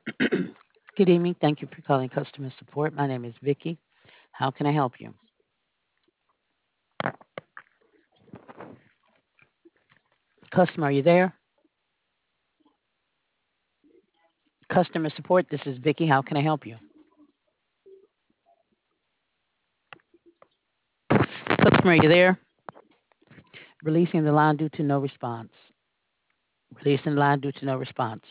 Good evening. Thank you for calling customer support. My name is Vicky. How can I help you? Customer, are you there? Customer support, this is Vicky. How can I help you? Customer, are you there? Releasing the line due to no response. Releasing the line due to no response.